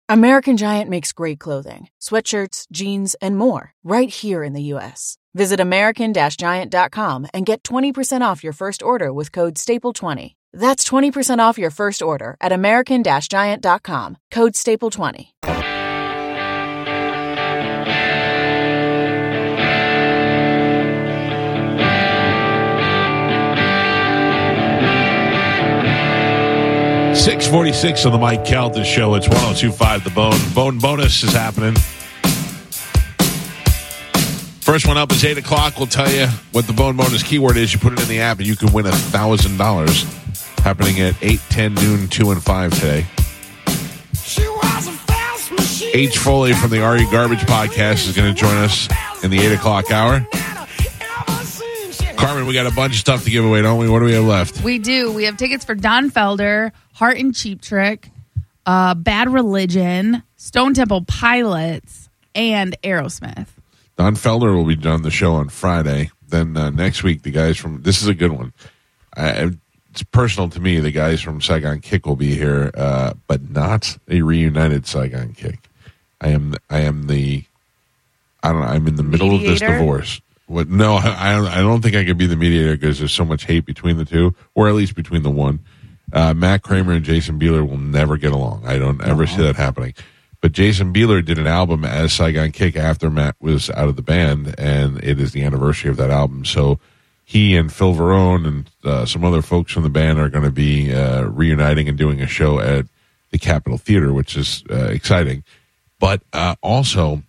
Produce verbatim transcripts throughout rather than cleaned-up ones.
American Giant makes great clothing, sweatshirts, jeans, and more right here in the U S. Visit American Giant dot com and get twenty percent off your first order with code staple twenty. That's twenty percent off your first order at American Giant dot com, code staple twenty. six forty-six on the Mike Calta Show. It's one oh two point five The Bone. Bone bonus is happening. First one up is eight o'clock. We'll tell you what the Bone bonus keyword is. You put it in the app and you can win one thousand dollars. Happening at eight, ten, noon, two, and five today. H. Foley from the Are You Garbage podcast is going to join us in the eight o'clock hour. Carmen, we got a bunch of stuff to give away, don't we? What do we have left? We do. We have tickets for Don Felder, Heart and Cheap Trick, uh, Bad Religion, Stone Temple Pilots, and Aerosmith. Don Felder will be on the show on Friday. Then uh, next week, the guys from... This is a good one. I, it's personal to me. The guys from Saigon Kick will be here, uh, but not a reunited Saigon Kick. I am I am the... I don't know. I'm in the middle mediator? of this divorce. What? No, I, I don't think I could be the mediator because there's so much hate between the two, or at least between the one. Uh, Matt Kramer and Jason Bieler will never get along. I don't ever uh-huh. see that happening. But Jason Bieler did an album as Saigon Kick after Matt was out of the band, and it is the anniversary of that album. So he and Phil Verone and uh, some other folks from the band are going to be uh, reuniting and doing a show at the Capitol Theater, which is uh, exciting. But uh, also...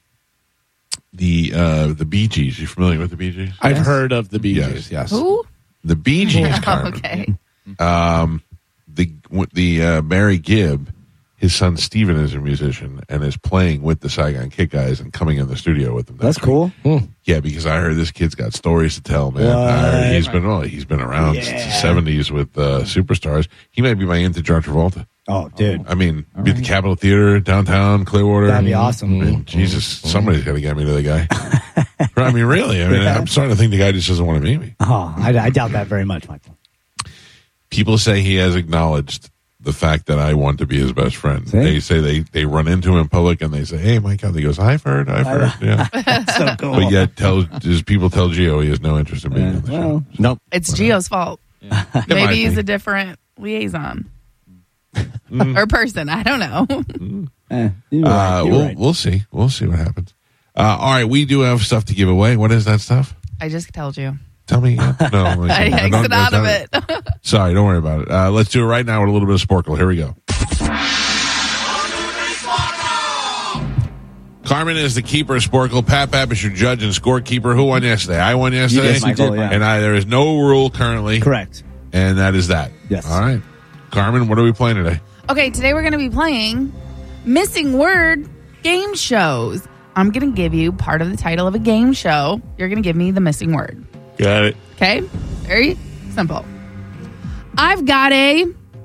The uh, the Bee Gees. You familiar with the Bee Gees? I've yes. heard of the Bee yes. Gees. Yes. Who? The Bee Gees. Oh, okay. Um, the the uh, Barry Gibb, his son Steven is a musician and is playing with the Saigon Kick guys and coming in the studio with them. That's cool. Hmm. Yeah, because I heard this kid's got stories to tell, man. I heard he's been well, he's been around yeah. since the seventies with uh, superstars. He might be my into John Travolta. Oh, dude. I mean, All be at right. the Capitol Theater, downtown, Clearwater. That'd be awesome. I mean, Jesus, somebody's got to get me to the guy. I mean, really. I mean, yeah. I'm starting to think the guy just doesn't want to meet me. Oh, I, I doubt that very much, Michael. People say he has acknowledged the fact that I want to be his best friend. See? They say they, they run into him in public and they say, hey, Mike, he goes, I've heard, I've heard. Yeah. So cool. But yet, tell, does people tell Gio he has no interest in being yeah. on the well, show. Nope. It's Gio's fault. Yeah. Maybe he's be. a different liaison. Mm. Or person, I don't know. Mm. Eh, you're right. uh, you're we'll, right. we'll see. We'll see what happens. Uh, all right, we do have stuff to give away. What is that stuff? I just told you. Tell me again. No, I exited out of it. it. Sorry, don't worry about it. Uh, let's do it right now with a little bit of Sporkle. Here we go. Carmen is the keeper of Sporkle. Pat Pap is your judge and scorekeeper. Who won yesterday? I won yesterday. Yes, Michael, yeah. And I, there is no rule currently. Correct. And that is that. Yes. All right. Carmen, what are we playing today? Okay, today we're going to be playing Missing Word game shows. I'm going to give you part of the title of a game show. You're going to give me the missing word. Got it. Okay? Very simple. I've got a...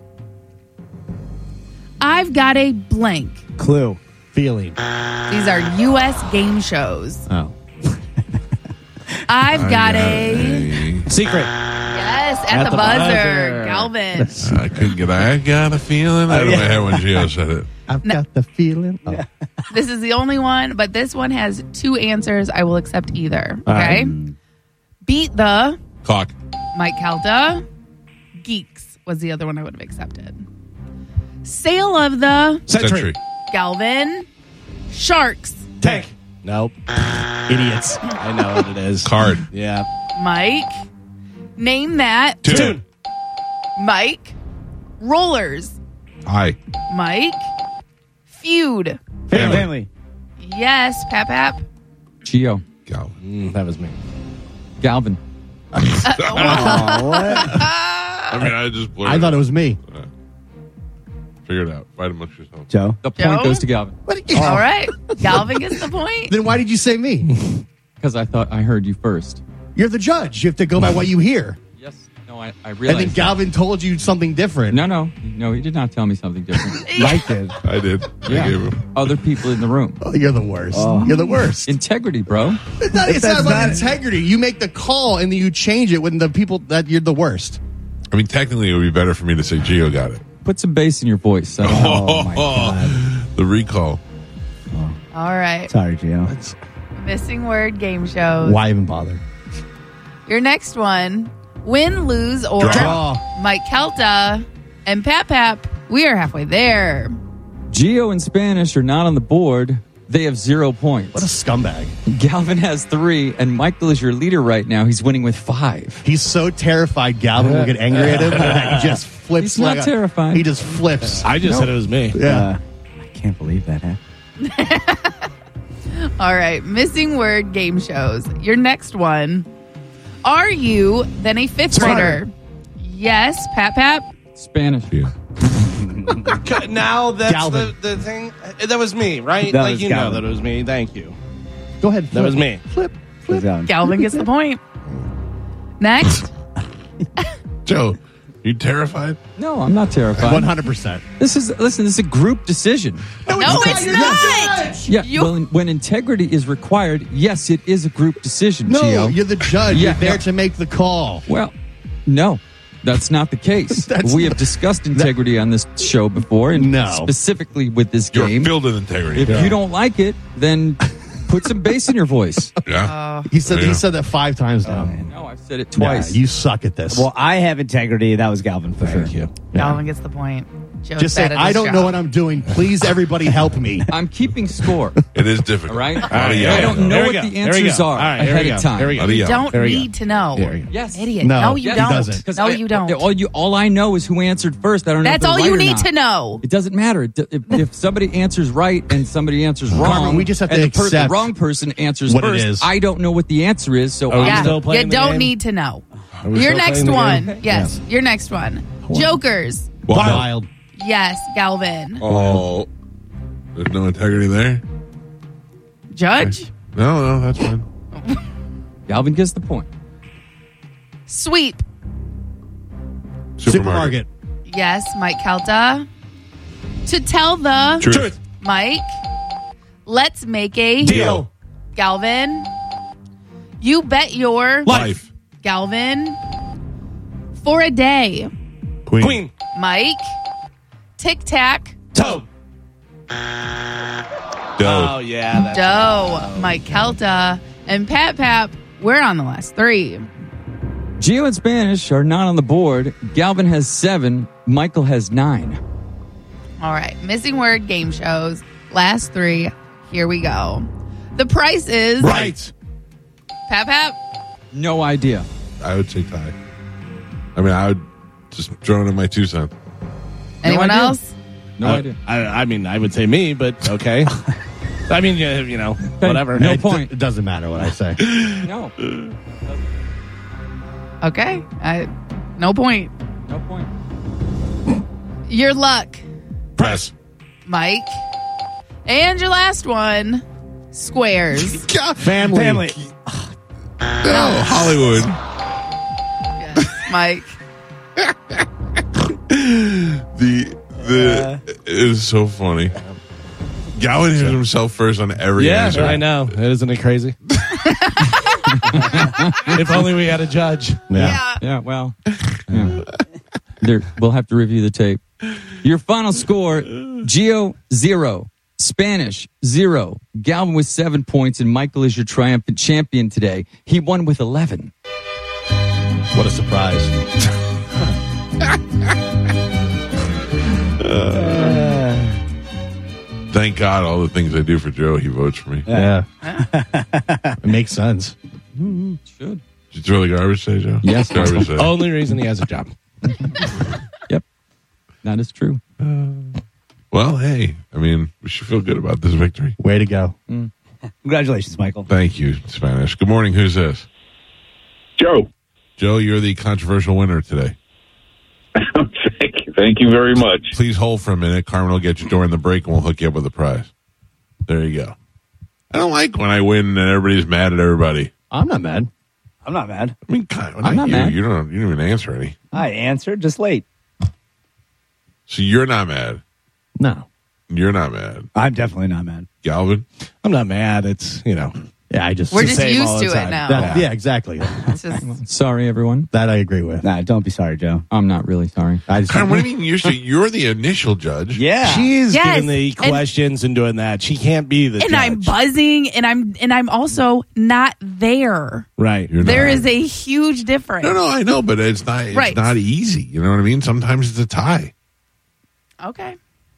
I've got a blank. Clue. Feeling. These are U S game shows. Oh. I've got, got a... a... Secret. Yes, at, at the, the buzzer. buzzer. Galvin. I couldn't get I got a feeling out of my head when Gio said it. I've no. got the feeling. Oh. This is the only one, but this one has two answers. I will accept either. Okay? Um. Beat the... Clock. Mike Calta. Geeks was the other one I would have accepted. Sale of the... Century. Century. Galvin. Sharks. Tank. Nope. Idiots. I know what it is. Card. Yeah. Mike. Name that. Tune. Mike. Rollers. Hi. Mike. Feud. Family. Family. Yes, Pap Pap. Gio. Galvin. Mm, that was me. Galvin. uh, oh, what? I mean, I just blurred I thought it was me. Uh, figure it out. Fight amongst yourselves. Joe. The point Joe? goes to Galvin. What did you? All right. Galvin gets the point. Then why did you say me? Because I thought I heard you first. You're the judge. You have to go by what you hear. Yes. No, I, I realized. And then Galvin that. told you something different. No, no. No, he did not tell me something different. Mike did. I did. Yeah. I gave him. Other people in the room. Oh, you're the worst. Oh. You're the worst. Integrity, bro. It's not, it's not about integrity. You make the call and then you change it when the people that you're the worst. I mean, technically, it would be better for me to say Gio got it. Put some bass in your voice. So. Oh, my God. The recall. All right. Sorry, Gio. Missing word game shows. Why even bother? Your next one, win, lose, or Draw. Mike Kelta and Pap Pap. We are halfway there. Gio and Spanish are not on the board. They have zero points. What a scumbag. Galvin has three, and Michael is your leader right now. He's winning with five. He's so terrified Galvin will get angry at him that he just flips. He's not like a- terrified. He just flips. I just said it was me. Yeah. Uh, I can't believe that happened. All right. Missing word game shows. Your next one. Are you then a fifth grader? Yes, Pap Pap. Spanish. Yeah. Now that's Galvin. the, the thing. That was me, right? That like was you Galvin. know that it was me. Thank you. Go ahead. That flip. was me. Flip. Flip. Down. Galvin gets the point. Next. Joe, you terrified? No, I'm not terrified. One hundred percent. This is listen. This is a group decision. No, it's not. Yeah. You- Well, when integrity is required, yes, it is a group decision. No, Gio. you're the judge. Yeah, you're there yeah. to make the call. Well, no, that's not the case. That's we not- have discussed integrity on this show before, and No. specifically with this You're game. filled with integrity. If you don't like it, then put some bass in your voice. yeah. He said Yeah. he said that five times now. No, I've said it Yeah, twice. you suck at this. Well, I have integrity. That was Galvin for Thank sure. you. Galvin gets the point. Joe's Just say, bad at I this don't job. know what I'm doing. Please, everybody help me. I'm keeping score. It is difficult. All right? How do you I yell? don't know There we what go. the There we answers go. are All right, here ahead we of go. time. Here we go. How do you yell? Don't There we need go. to know. There we go. Yes. Idiot. No. No, you Yeah, he don't. doesn't. 'Cause No, I- you don't. All, you, all I know is who answered first. I don't know. That's if all they're you right or need not. to know. It doesn't matter. It- If, if somebody answers right and somebody answers wrong, Carmen, we just have to and the, per- the accept wrong person answers what it first, is. I don't know what the answer is, so Are we I'm Yeah, still playing you the don't game? need to know. Are we Your still next playing the one. game? Yes, your next one. Jokers. Wild. Wild. Yes, Galvin. Oh, there's no integrity there? Judge. No, no, that's fine. Galvin gets the point. Sweep. Supermarket. Yes, Mike Kelta. To tell the Truth. Mike. Let's make a Deal. Galvin. You bet your Life. Galvin. For a day. Queen. Queen. Mike. Tic Tac. Toe. Doe. Oh yeah. That's Doe. Mike Kelta. And Pap Pap. We're on the last three. Gio and Spanish are not on the board. Galvin has seven. Michael has nine. All right. Missing word game shows. Last three. Here we go. The price is Right. Pap Pap. No idea. I would say tie. I mean, I would just throw in my two cents. Anyone idea. else? No I, idea. I, I mean, I would say me, but okay. I mean, you, you know, whatever. No It, point. it doesn't matter what I say. No. Okay. I, no point. No point. Your luck, Press. Mike. And your last one, squares. Family. Family. No, Hollywood. Yes, Mike. The the it is so funny. Galvin hits himself first on every Yeah, answer. I know. Isn't it crazy? If only we had a judge. Yeah. Yeah, well, yeah. There, we'll have to review the tape. Your final score, Gio, zero. Spanish, zero. Galvin with seven points, and Michael is your triumphant champion today. He won with eleven. What a surprise. Thank God, all the things I do for Joe, he votes for me. Yeah. It makes sense. Should. Did you throw the garbage day, Joe? Yes. Garbage day. Only reason he has a job. Yep. That is true. Well, hey, I mean, we should feel good about this victory. Way to go. Congratulations, Michael. Thank you, Spanish. Good morning. Who's this? Joe, Joe, you're the controversial winner today. thank you, thank you very much. Please hold for a minute. Carmen will get you during the break, and we'll hook you up with a prize. There you go. I don't like when I win and everybody's mad at everybody. I'm not mad. I'm not mad. I mean, kind of, I'm not you. mad. You don't. You didn't even answer any. I answered just late. So you're not mad. No. You're not mad. I'm definitely not mad. Galvin. I'm not mad. It's, you know, Yeah, I just We're the just same all used the to it time. now. that, yeah, exactly. It's just, Sorry, everyone. That I agree with. Nah, don't be sorry, Joe. I'm not really sorry. I just Kind of, what do you mean? Usually, you're the initial judge. Yeah. She's Yes, giving the and- questions and, doing that. She can't be the and judge. I'm buzzing, and I'm and I'm also not there. Right. You're There not. is a huge difference. No, no, I know, but it's not. It's Right. not easy. You know what I mean? Sometimes it's a tie. Okay.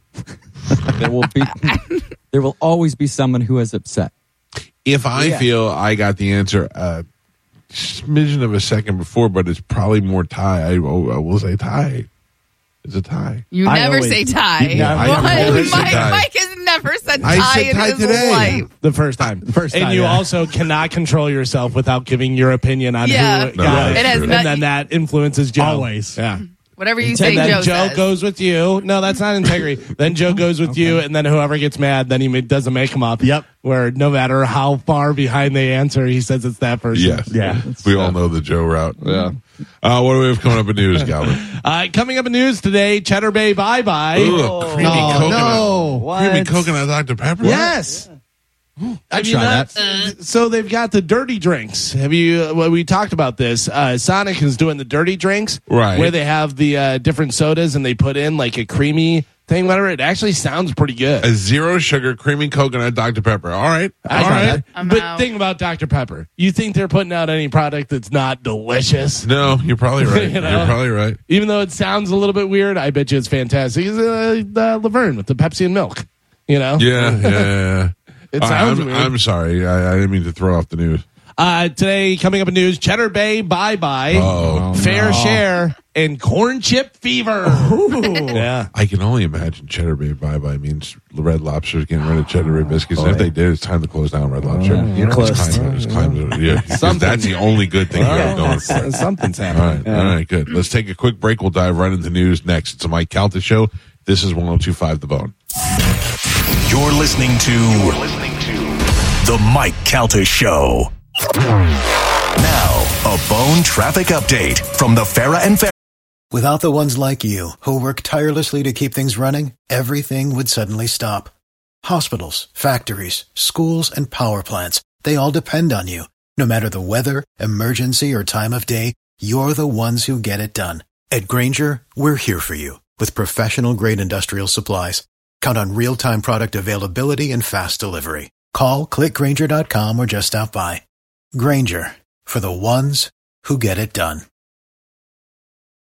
There will be. There will always be someone who is upset. If I Yeah. feel I got the answer a smidgen of a second before, but it's probably more tie, I, will- I will say tie. It's a tie. You I never always- say tie. You never- I What? never say Mike, tie. Mike has never said I tie said in tie his today. life. The first time. The first And time, you yeah. also cannot control yourself without giving your opinion on Yeah. who No, got that's it. It has true. not- And then that influences Joe. Always. Yeah. Whatever you say, And then Joe, Joe, says. goes with you. No, that's not integrity. Then Joe goes with you, and then whoever gets mad, then he ma- doesn't make them up. Yep. Where no matter how far behind they answer, he says it's that person. Yes. Yeah. We all know the Joe route. Yeah. Uh, what do we have coming up in news, Galvin? Uh, coming up in news today, Cheddar Bay Bye Bye. Ugh, creamy Oh, coconut. no. Creamy What? coconut Doctor Pepper? Yes. I mean, try that, uh, so they've got the dirty drinks. Have you? Well, we talked about this. Uh, Sonic is doing the dirty drinks, Right. Where they have the uh, different sodas and they put in like a creamy thing. Whatever. It actually sounds pretty good. A zero sugar creamy coconut Doctor Pepper. All right. I All try right. that. I'm But out. think about Doctor Pepper. You think they're putting out any product that's not delicious? No, you're probably right. You know? You're probably right. Even though it sounds a little bit weird, I bet you it's fantastic. It's uh, uh, Laverne with the Pepsi and milk. You know? Yeah, yeah, yeah. It All right, sounds I'm, weird. I'm sorry. I, I didn't mean to throw off the news. Uh, today, coming up in news, Cheddar Bay Bye Bye, Oh, Fair no. Share, and Corn Chip Fever. Yeah. I can only imagine Cheddar Bay Bye Bye means Red Lobster's getting rid of Cheddar Bay biscuits. and if they did, it's time to close down Red Lobster. You're close. It's time, it's time to, yeah, 'cause Something. that's the only good thing you have going for it. Something's All happening. right, all right, good. Let's take a quick break. We'll dive right into news next. It's a Mike Calta show. This is one oh two point five The Bone. You're listening to You're listening to The Mike Calta Show. Now, a Bone traffic update from the Farrah and Farrah. Without the ones like you, who work tirelessly to keep things running, everything would suddenly stop. Hospitals, factories, schools, and power plants, they all depend on you. No matter the weather, emergency, or time of day, you're the ones who get it done. At Grainger, we're here for you with professional-grade industrial supplies. Count on real-time product availability and fast delivery. Call, click Grainger dot com, or just stop by. Grainger, for the ones who get it done.